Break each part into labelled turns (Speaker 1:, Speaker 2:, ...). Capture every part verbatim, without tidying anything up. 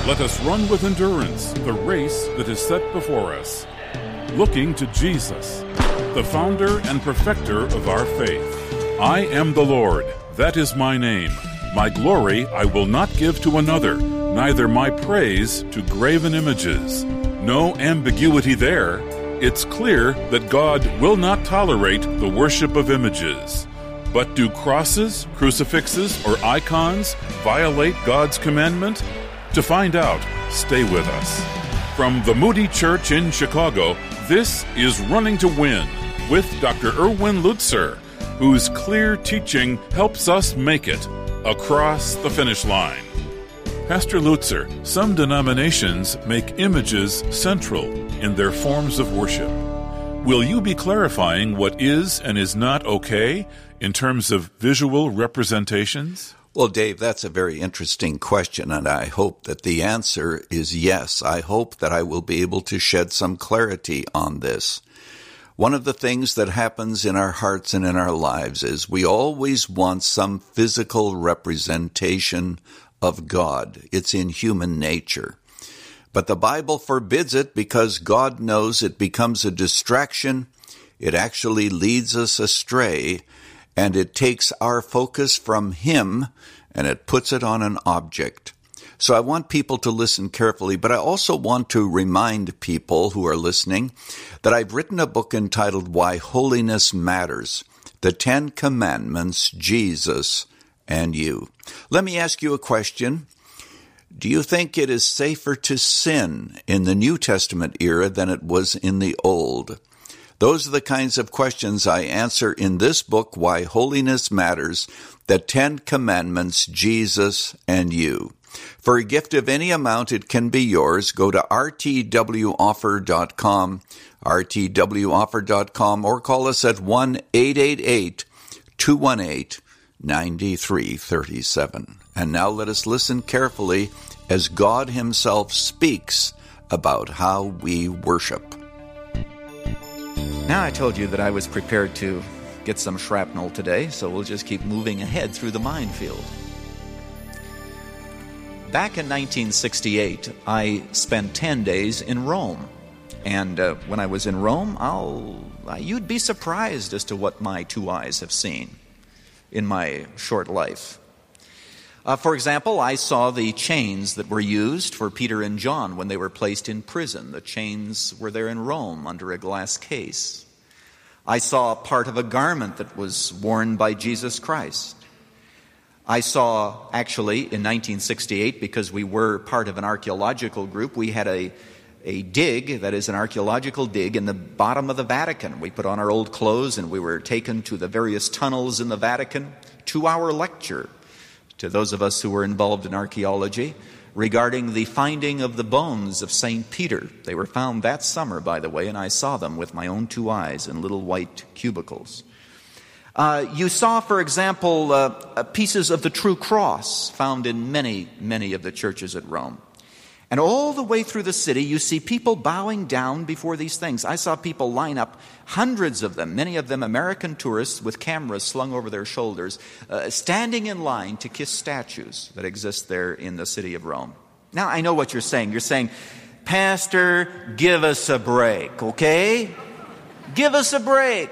Speaker 1: Let us run with endurance the race that is set before us, looking to Jesus, the founder and perfecter of our faith. I am the Lord, that is my name. My glory I will not give to another, neither my praise to graven images. No ambiguity there. It's clear that God will not tolerate the worship of images. But do crosses, crucifixes, or icons violate God's commandment? To find out, stay with us. From the Moody Church in Chicago, this is Running to Win with Doctor Erwin Lutzer, whose clear teaching helps us make it across the finish line. Pastor Lutzer, some denominations make images central in their forms of worship. Will you be clarifying what is and is not okay in terms of visual representations?
Speaker 2: Well, Dave, that's a very interesting question, and I hope that the answer is yes. I hope that I will be able to shed some clarity on this. One of the things that happens in our hearts and in our lives is we always want some physical representation of God. It's in human nature. But the Bible forbids it because God knows it becomes a distraction. It actually leads us astray, and it takes our focus from Him and it puts it on an object. So I want people to listen carefully, but I also want to remind people who are listening that I've written a book entitled Why Holiness Matters, The Ten Commandments, Jesus, and You. Let me ask you a question. Do you think it is safer to sin in the New Testament era than it was in the Old? Those are the kinds of questions I answer in this book, Why Holiness Matters, The Ten Commandments, Jesus, and You. For a gift of any amount, it can be yours. Go to r t w offer dot com, r t w offer dot com, or call us at one eight eight eight, two one eight, nine three three seven. And now let us listen carefully as God Himself speaks about how we worship.
Speaker 3: Now I told you that I was prepared to get some shrapnel today, so we'll just keep moving ahead through the minefield. Back in nineteen sixty-eight, I spent ten days in Rome. And uh, when I was in Rome, I'll, uh, you'd be surprised as to what my two eyes have seen in my short life. Uh, for example, I saw the chains that were used for Peter and John when they were placed in prison. The chains were there in Rome under a glass case. I saw part of a garment that was worn by Jesus Christ. I saw, actually, in nineteen sixty-eight, because we were part of an archaeological group, we had a, a dig, that is an archaeological dig, in the bottom of the Vatican. We put on our old clothes and we were taken to the various tunnels in the Vatican. Two-hour lecture to those of us who were involved in archaeology regarding the finding of the bones of Saint Peter. They were found that summer, by the way, and I saw them with my own two eyes in little white cubicles. Uh, you saw, for example, uh, pieces of the true cross found in many, many of the churches at Rome. And all the way through the city, you see people bowing down before these things. I saw people line up, hundreds of them, many of them American tourists with cameras slung over their shoulders, uh, standing in line to kiss statues that exist there in the city of Rome. Now, I know what you're saying. You're saying, Pastor, give us a break, okay? Give us a break.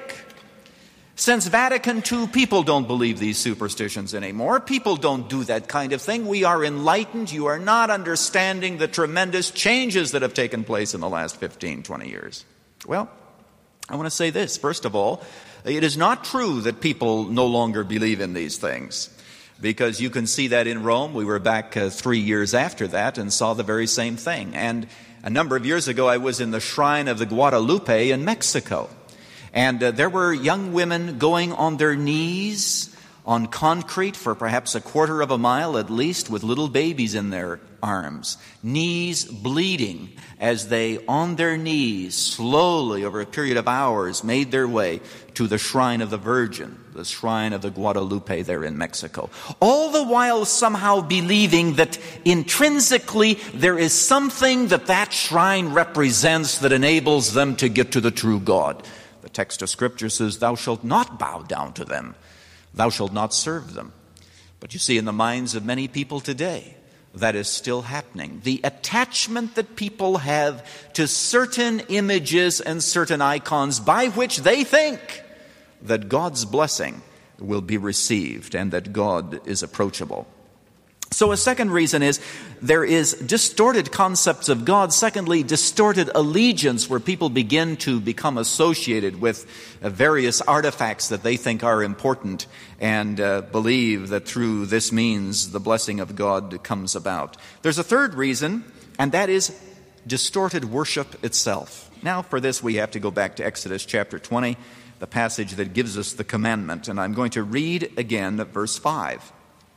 Speaker 3: Since Vatican Two, people don't believe these superstitions anymore. People don't do that kind of thing. We are enlightened. You are not understanding the tremendous changes that have taken place in the last fifteen, twenty years. Well, I want to say this. First of all, it is not true that people no longer believe in these things, because you can see that in Rome. We were back uh, three years after that and saw the very same thing. And a number of years ago, I was in the shrine of the Guadalupe in Mexico. And uh, there were young women going on their knees on concrete for perhaps a quarter of a mile at least, with little babies in their arms, knees bleeding as they, on their knees, slowly over a period of hours, made their way to the shrine of the Virgin, the shrine of the Guadalupe there in Mexico. All the while somehow believing that intrinsically there is something that that shrine represents that enables them to get to the true God. The text of Scripture says, thou shalt not bow down to them. Thou shalt not serve them. But you see, in the minds of many people today, that is still happening. The attachment that people have to certain images and certain icons by which they think that God's blessing will be received and that God is approachable. So a second reason is there is distorted concepts of God. Secondly, distorted allegiance, where people begin to become associated with uh, various artifacts that they think are important and uh, believe that through this means the blessing of God comes about. There's a third reason, and that is distorted worship itself. Now, for this, we have to go back to Exodus chapter twenty, the passage that gives us the commandment. And I'm going to read again verse five.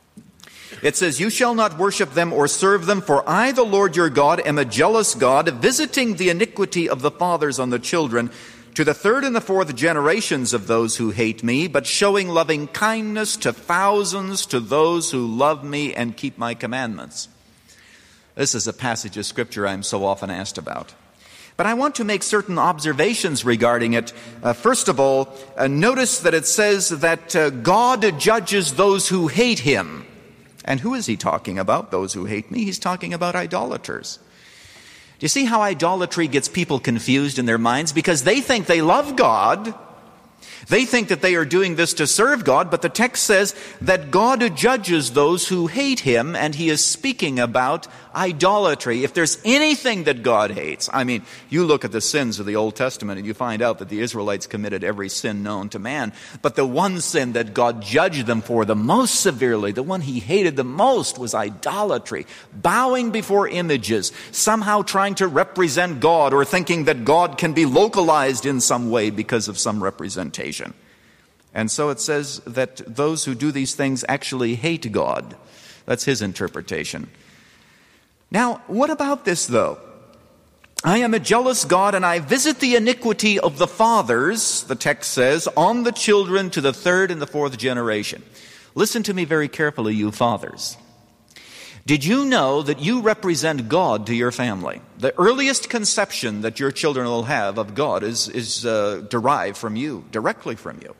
Speaker 3: It says, "You shall not worship them or serve them, for I, the Lord your God, am a jealous God, visiting the iniquity of the fathers on the children, to the third and the fourth generations of those who hate me, but showing loving kindness to thousands, to those who love me and keep my commandments." This is a passage of Scripture I'm so often asked about. But I want to make certain observations regarding it. Uh, first of all, uh, notice that it says that uh, God judges those who hate him. And who is he talking about? Those who hate me? He's talking about idolaters. Do you see how idolatry gets people confused in their minds? Because they think they love God. They think that they are doing this to serve God, but the text says that God judges those who hate him, and he is speaking about idolatry. If there's anything that God hates, I mean, you look at the sins of the Old Testament and you find out that the Israelites committed every sin known to man. But the one sin that God judged them for the most severely, the one he hated the most, was idolatry. Bowing before images, somehow trying to represent God, or thinking that God can be localized in some way because of some representation. And so it says that those who do these things actually hate God. That's his interpretation. Now, what about this, though? I am a jealous God, and I visit the iniquity of the fathers, the text says, on the children to the third and the fourth generation. Listen to me very carefully, you fathers. Did you know that you represent God to your family? The earliest conception that your children will have of God is, is uh, derived from you, directly from you.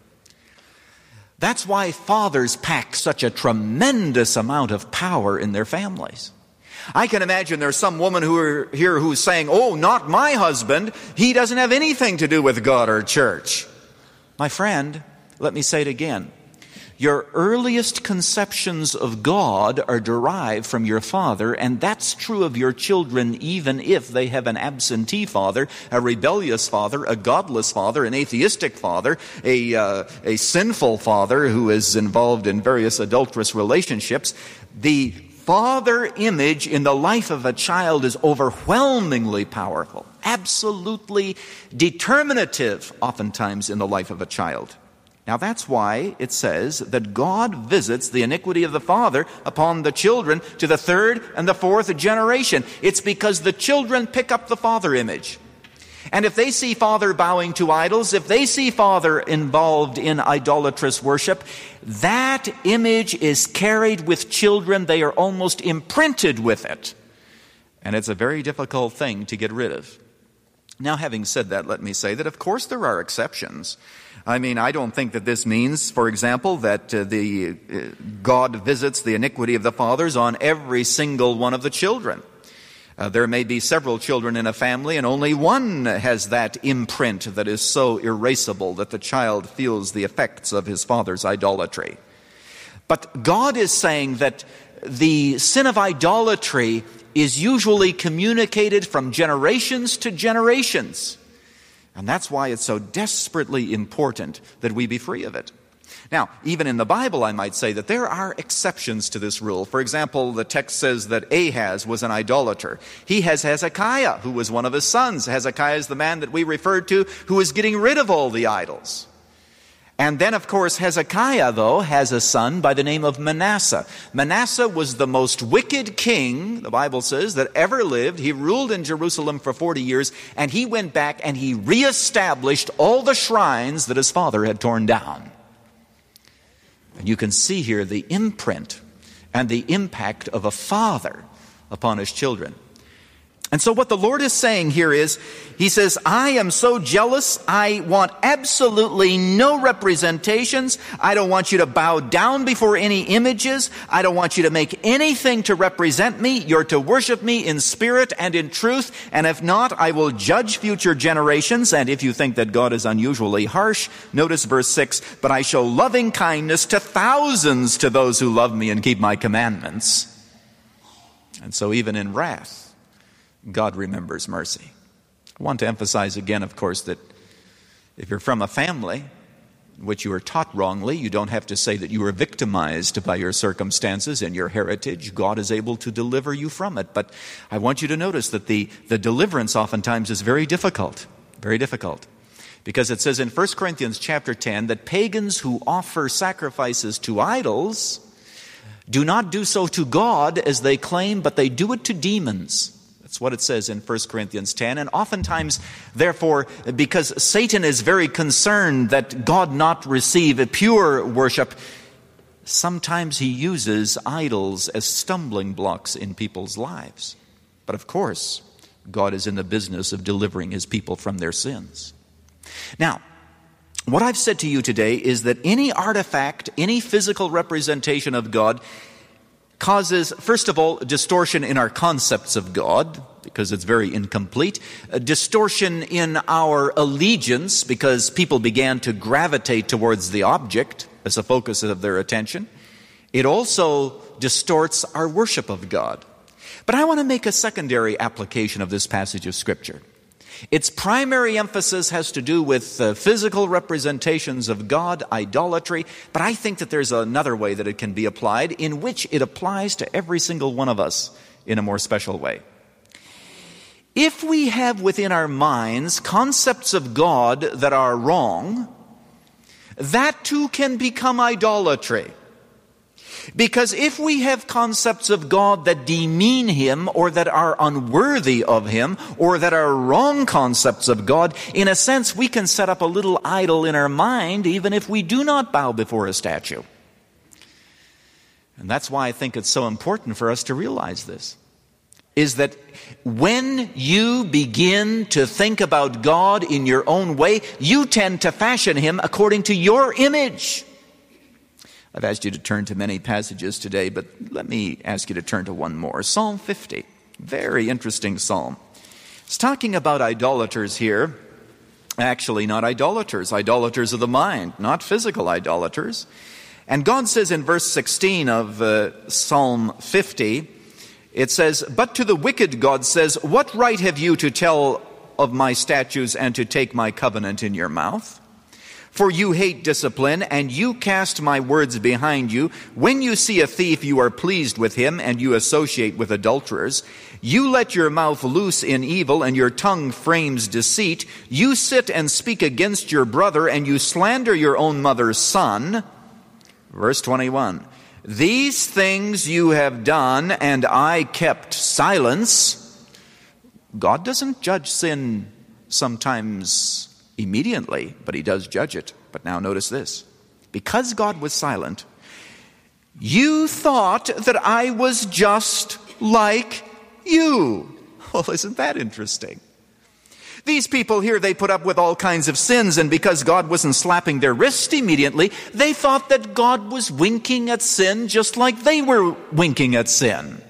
Speaker 3: That's why fathers pack such a tremendous amount of power in their families. I can imagine there's some woman who are here who's saying, "Oh, not my husband. He doesn't have anything to do with God or church." My friend, let me say it again. Your earliest conceptions of God are derived from your father, and that's true of your children even if they have an absentee father, a rebellious father, a godless father, an atheistic father, a, uh, a sinful father who is involved in various adulterous relationships. The father image in the life of a child is overwhelmingly powerful, absolutely determinative oftentimes in the life of a child. Now that's why it says that God visits the iniquity of the father upon the children to the third and the fourth generation. It's because the children pick up the father image. And if they see father bowing to idols, if they see father involved in idolatrous worship, that image is carried with children. They are almost imprinted with it. And it's a very difficult thing to get rid of. Now, having said that, let me say that, of course, there are exceptions. I mean, I don't think that this means, for example, that uh, the uh, God visits the iniquity of the fathers on every single one of the children. Uh, there may be several children in a family, and only one has that imprint that is so erasable that the child feels the effects of his father's idolatry. But God is saying that the sin of idolatry is usually communicated from generations to generations. And that's why it's so desperately important that we be free of it. Now, even in the Bible, I might say that there are exceptions to this rule. For example, the text says that Ahaz was an idolater. He has Hezekiah, who was one of his sons. Hezekiah is the man that we referred to who is getting rid of all the idols. And then, of course, Hezekiah, though, has a son by the name of Manasseh. Manasseh was the most wicked king, the Bible says, that ever lived. He ruled in Jerusalem for forty years, and he went back and he reestablished all the shrines that his father had torn down. And you can see here the imprint and the impact of a father upon his children. And so what the Lord is saying here is, He says, I am so jealous, I want absolutely no representations. I don't want you to bow down before any images. I don't want you to make anything to represent me. You're to worship me in spirit and in truth. And if not, I will judge future generations. And if you think that God is unusually harsh, notice verse six, but I show loving kindness to thousands to those who love me and keep my commandments. And so even in wrath, God remembers mercy. I want to emphasize again, of course, that if you're from a family in which you were taught wrongly, you don't have to say that you were victimized by your circumstances and your heritage. God is able to deliver you from it. But I want you to notice that the, the deliverance oftentimes is very difficult, very difficult. Because it says in First Corinthians chapter ten that pagans who offer sacrifices to idols do not do so to God as they claim, but they do it to demons. That's what it says in First Corinthians ten. And oftentimes, therefore, because Satan is very concerned that God not receive a pure worship, sometimes he uses idols as stumbling blocks in people's lives. But of course, God is in the business of delivering His people from their sins. Now, what I've said to you today is that any artifact, any physical representation of God causes, first of all, distortion in our concepts of God, because it's very incomplete. A distortion in our allegiance, because people began to gravitate towards the object as the focus of their attention. It also distorts our worship of God. But I want to make a secondary application of this passage of Scripture. Its primary emphasis has to do with uh, physical representations of God, idolatry, but I think that there's another way that it can be applied, in which it applies to every single one of us in a more special way. If we have within our minds concepts of God that are wrong, that too can become idolatry. Because if we have concepts of God that demean Him, or that are unworthy of Him, or that are wrong concepts of God, in a sense we can set up a little idol in our mind even if we do not bow before a statue. And that's why I think it's so important for us to realize this, is that when you begin to think about God in your own way, you tend to fashion Him according to your image. I've asked you to turn to many passages today, but let me ask you to turn to one more. Psalm fifty. Very interesting psalm. It's talking about idolaters here. Actually, not idolaters. Idolaters of the mind, not physical idolaters. And God says in verse sixteen of uh, Psalm fifty, it says, but to the wicked God says, what right have you to tell of my statutes and to take my covenant in your mouth? For you hate discipline, and you cast my words behind you. When you see a thief, you are pleased with him, and you associate with adulterers. You let your mouth loose in evil, and your tongue frames deceit. You sit and speak against your brother, and you slander your own mother's son. Verse twenty-one. These things you have done, and I kept silence. God doesn't judge sin sometimes immediately, but He does judge it. But now notice this. Because God was silent, you thought that I was just like you. Well, isn't that interesting? These people here, they put up with all kinds of sins, and because God wasn't slapping their wrist immediately, they thought that God was winking at sin just like they were winking at sin.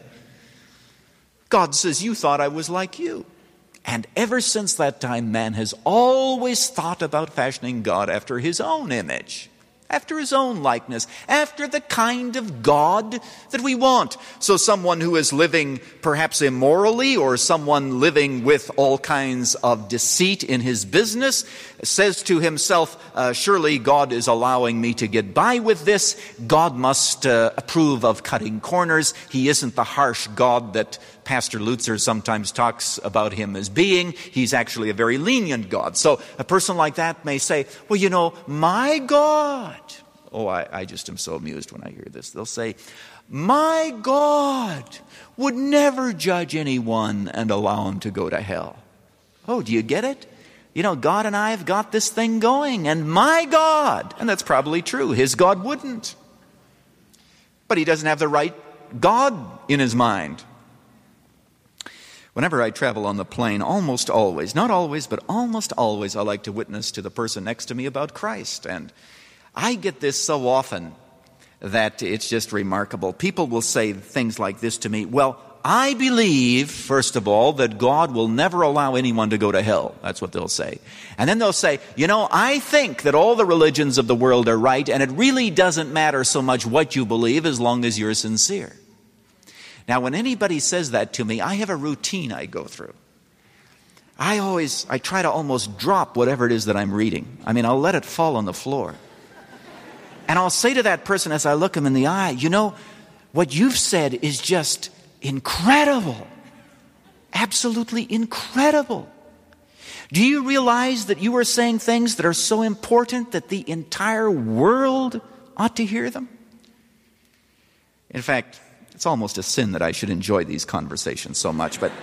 Speaker 3: God says, you thought I was like you. And ever since that time, man has always thought about fashioning God after his own image, after his own likeness, after the kind of God that we want. So someone who is living perhaps immorally, or someone living with all kinds of deceit in his business, says to himself, uh, surely God is allowing me to get by with this. God must uh, approve of cutting corners. He isn't the harsh God that Pastor Lutzer sometimes talks about him as being. He's actually a very lenient God. So a person like that may say, well, you know, my God. Oh, I, I just am so amused when I hear this. They'll say, my God would never judge anyone and allow him to go to hell. Oh, do you get it? You know, God and I have got this thing going, and my God, and that's probably true, his God wouldn't. But he doesn't have the right God in his mind. Whenever I travel on the plane, almost always, not always, but almost always, I like to witness to the person next to me about Christ. And I get this so often that it's just remarkable. People will say things like this to me. Well, I believe, first of all, that God will never allow anyone to go to hell. That's what they'll say. And then they'll say, you know, I think that all the religions of the world are right, and it really doesn't matter so much what you believe as long as you're sincere. Now, when anybody says that to me, I have a routine I go through. I always, I try to almost drop whatever it is that I'm reading. I mean, I'll let it fall on the floor. And I'll say to that person as I look him in the eye, you know, what you've said is just incredible. Absolutely incredible. Do you realize that you are saying things that are so important that the entire world ought to hear them? In fact, it's almost a sin that I should enjoy these conversations so much, but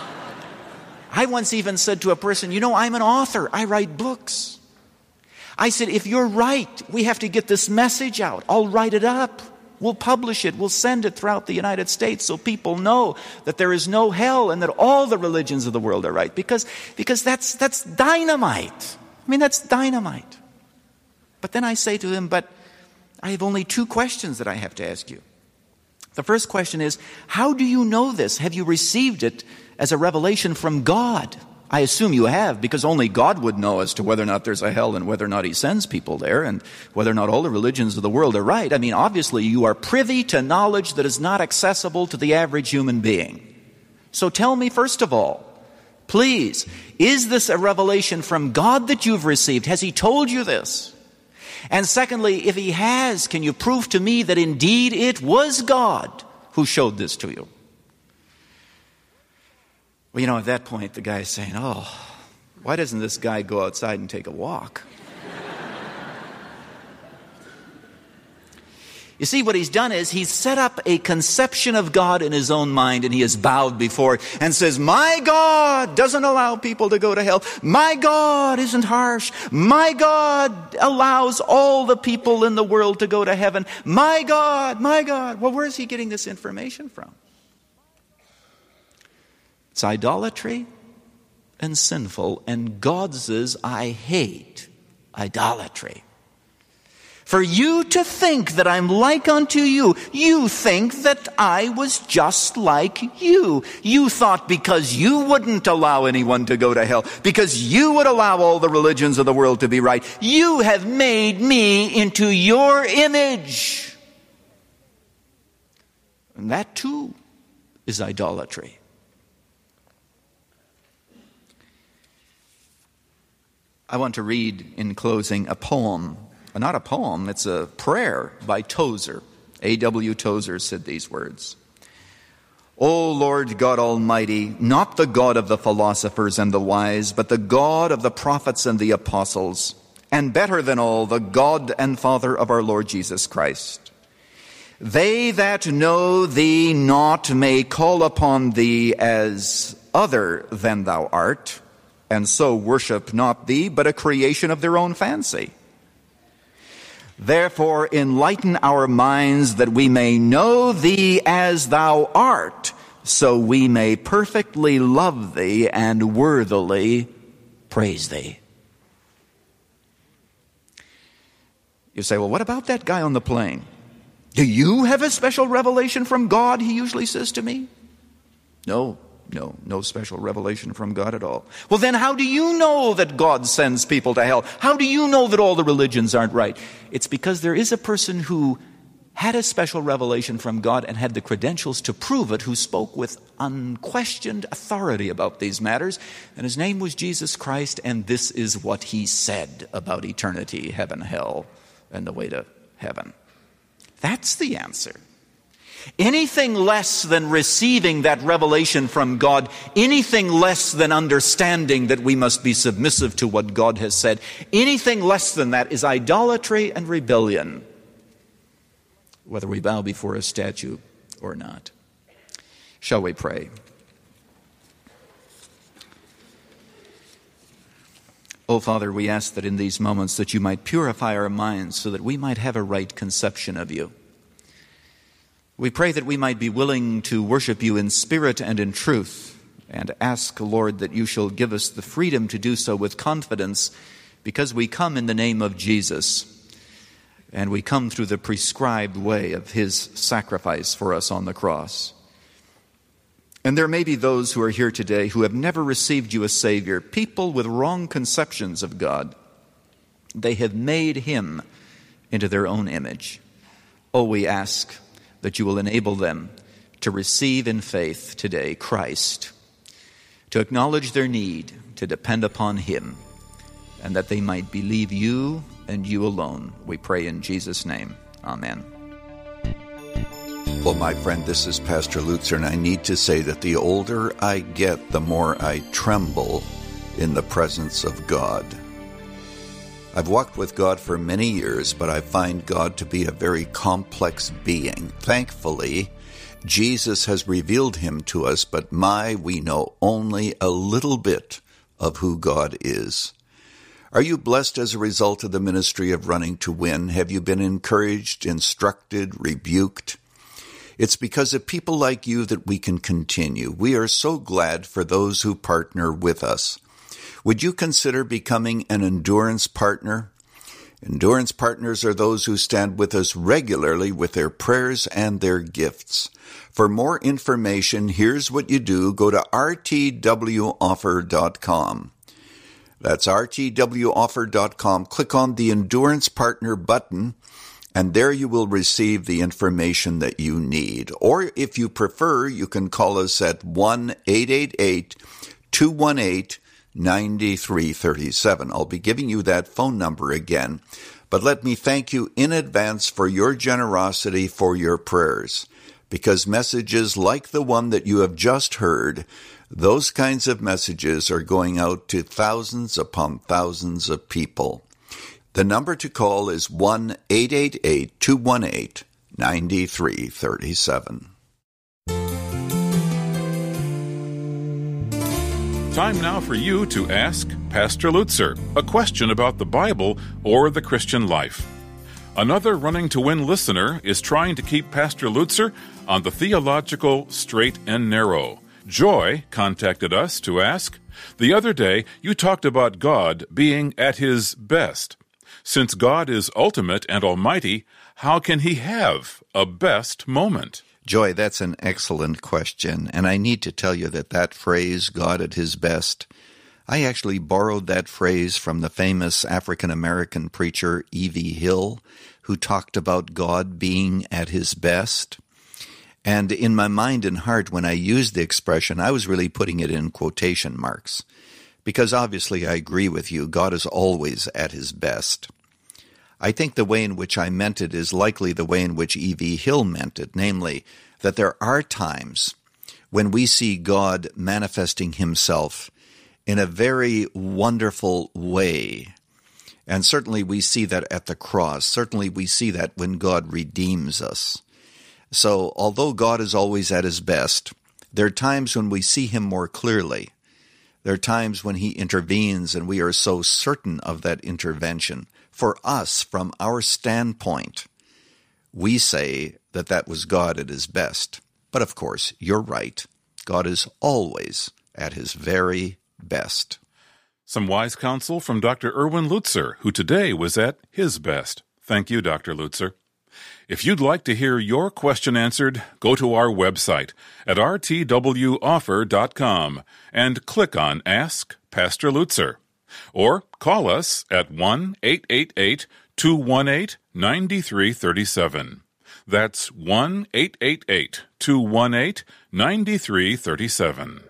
Speaker 3: I once even said to a person, you know, I'm an author. I write books. I said, if you're right, we have to get this message out. I'll write it up. We'll publish it. We'll send it throughout the United States so people know that there is no hell and that all the religions of the world are right. Because, because that's, that's dynamite. I mean, that's dynamite. But then I say to him, but I have only two questions that I have to ask you. The first question is, how do you know this? Have you received it as a revelation from God? I assume you have, because only God would know as to whether or not there's a hell and whether or not he sends people there and whether or not all the religions of the world are right. I mean, obviously you are privy to knowledge that is not accessible to the average human being. So tell me, first of all, please, is this a revelation from God that you've received? Has he told you this? And secondly, if he has, can you prove to me that indeed it was God who showed this to you? Well, you know, at that point, the guy's saying, oh, why doesn't this guy go outside and take a walk? You see, what he's done is he's set up a conception of God in his own mind, and he has bowed before it and says, my God doesn't allow people to go to hell. My God isn't harsh. My God allows all the people in the world to go to heaven. My God, my God. Well, where is he getting this information from? It's idolatry and sinful, and God says, I hate idolatry. For you to think that I'm like unto you, you think that I was just like you. You thought because you wouldn't allow anyone to go to hell, because you would allow all the religions of the world to be right, you have made me into your image. And that too is idolatry. I want to read in closing a poem. Not a poem, it's a prayer by Tozer. A W Tozer said these words. O Lord God Almighty, not the God of the philosophers and the wise, but the God of the prophets and the apostles, and better than all, the God and Father of our Lord Jesus Christ. They that know thee not may call upon thee as other than thou art, and so worship not thee, but a creation of their own fancy. Therefore, enlighten our minds that we may know thee as thou art, so we may perfectly love thee and worthily praise thee. You say, well, what about that guy on the plane? Do you have a special revelation from God, he usually says to me? No. No, no special revelation from God at all. Well, then how do you know that God sends people to hell? How do you know that all the religions aren't right? It's because there is a person who had a special revelation from God and had the credentials to prove it, who spoke with unquestioned authority about these matters, and his name was Jesus Christ, and this is what he said about eternity, heaven, hell, and the way to heaven. That's the answer. Anything less than receiving that revelation from God, anything less than understanding that we must be submissive to what God has said, anything less than that is idolatry and rebellion, whether we bow before a statue or not. Shall we pray? Oh, Father, we ask that in these moments that you might purify our minds so that we might have a right conception of you. We pray that we might be willing to worship you in spirit and in truth, and ask, Lord, that you shall give us the freedom to do so with confidence, because we come in the name of Jesus, and we come through the prescribed way of his sacrifice for us on the cross. And there may be those who are here today who have never received you as Savior, people with wrong conceptions of God. They have made him into their own image. Oh, we ask that you will enable them to receive in faith today Christ, to acknowledge their need, to depend upon him, and that they might believe you and you alone. We pray in Jesus' name. Amen.
Speaker 2: Well, my friend, this is Pastor Lutzer, and I need to say that the older I get, the more I tremble in the presence of God. I've walked with God for many years, but I find God to be a very complex being. Thankfully, Jesus has revealed him to us, but my, we know only a little bit of who God is. Are you blessed as a result of the ministry of Running to Win? Have you been encouraged, instructed, rebuked? It's because of people like you that we can continue. We are so glad for those who partner with us. Would you consider becoming an endurance partner? Endurance partners are those who stand with us regularly with their prayers and their gifts. For more information, here's what you do. Go to r t w offer dot com. That's r t w offer dot com. Click on the Endurance Partner button, and there you will receive the information that you need. Or if you prefer, you can call us at one eight eight eight, two one eight, nine three three seven. I'll be giving you that phone number again. But let me thank you in advance for your generosity, for your prayers, because messages like the one that you have just heard, those kinds of messages are going out to thousands upon thousands of people. The number to call is one eight eight eight, two one eight, nine three three seven.
Speaker 1: Time now for you to ask Pastor Lutzer a question about the Bible or the Christian life. Another Running to Win listener is trying to keep Pastor Lutzer on the theological straight and narrow. Joy contacted us to ask, the other day you talked about God being at his best. Since God is ultimate and almighty, how can he have a best moment?
Speaker 2: Joy, that's an excellent question, and I need to tell you that that phrase, God at his best, I actually borrowed that phrase from the famous African-American preacher E V Hill, who talked about God being at his best. And in my mind and heart, when I used the expression, I was really putting it in quotation marks, because obviously I agree with you, God is always at his best. I think the way in which I meant it is likely the way in which E V Hill meant it, namely that there are times when we see God manifesting himself in a very wonderful way. And certainly we see that at the cross. Certainly we see that when God redeems us. So although God is always at his best, there are times when we see him more clearly. There are times when he intervenes and we are so certain of that intervention. For us, from our standpoint, we say that that was God at his best. But of course, you're right. God is always at his very best.
Speaker 1: Some wise counsel from Doctor Erwin Lutzer, who today was at his best. Thank you, Doctor Lutzer. If you'd like to hear your question answered, go to our website at r t w offer dot com and click on Ask Pastor Lutzer. Or call us at one eight eight eight, two one eight, nine three three seven. That's one eight eight eight, two one eight, nine three three seven.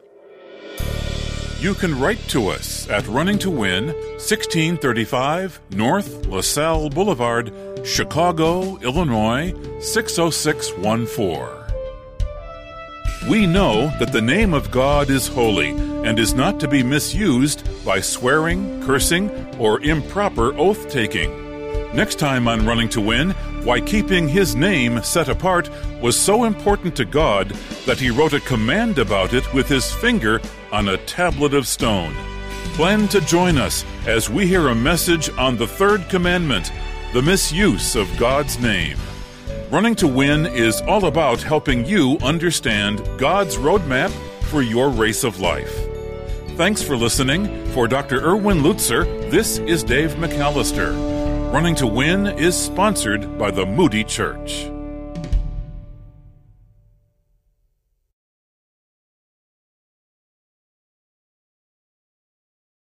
Speaker 1: You can write to us at Running to Win, sixteen thirty-five North LaSalle Boulevard, Chicago, Illinois, six oh six one four. We know that the name of God is holy and is not to be misused by swearing, cursing, or improper oath-taking. Next time on Running to Win, why keeping his name set apart was so important to God that he wrote a command about it with his finger on a tablet of stone. Plan to join us as we hear a message on the third commandment, the misuse of God's name. Running to Win is all about helping you understand God's roadmap for your race of life. Thanks for listening. For Doctor Erwin Lutzer, this is Dave McAllister. Running to Win is sponsored by the Moody Church.